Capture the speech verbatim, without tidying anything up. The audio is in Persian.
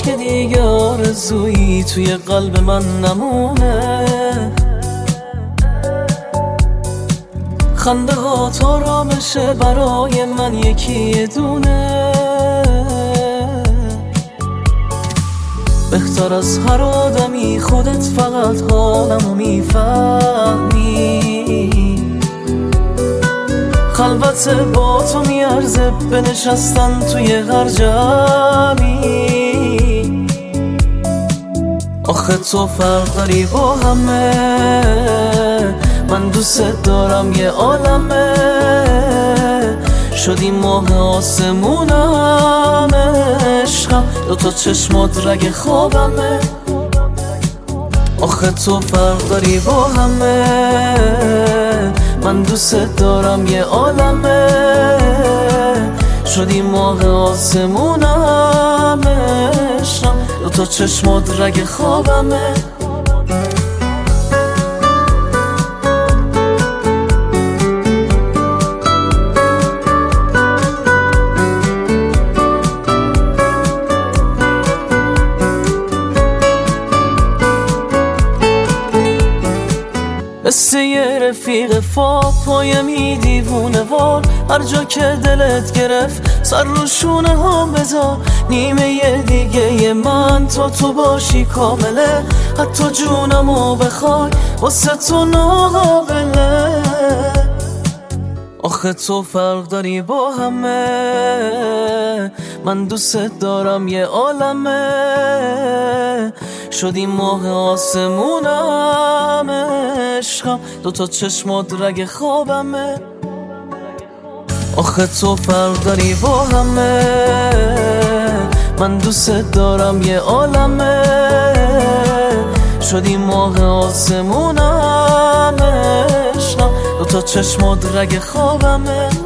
که دیگه آرزویی توی قلب من نمونه. خنده ها تا رامشه برای من یکی دونه. بهتر از هر آدمی خودت فقط حالمو میفهمی. خلوت با تو میارزه بنشستن توی هر جمعی. آخه تو فرق داری با همه، من دوست دارم یه عالمه. شدی ماه آسمونم عشقم، دوتا چشمات رگ خوابمه. آخه تو فرق داری با همه، من دوست دارم یه عالمه. شدی ماه آسمونم عشقم، دوتا چشمات رگ خوابمه. مثل یه رفیق فاق پایمی دیوونه وار، هر جا که دلت گرفت سر رو شونه ها بذار. نیمه یه دیگه ی من تا تو باشی کامله، حتی جونمو بخوای واسه تو ناقابله. آخه تو فرق داری با همه، من دوست دارم یه عالمه. شدی ماه آسمونم عشقم، دوتا چشمات رگ خوابمه. آخه تو فرق داری با همه، من دوست دارم یه عالمه. شدی ماه آسمونم عشقم، دوتا چشمات رگ خوابمه.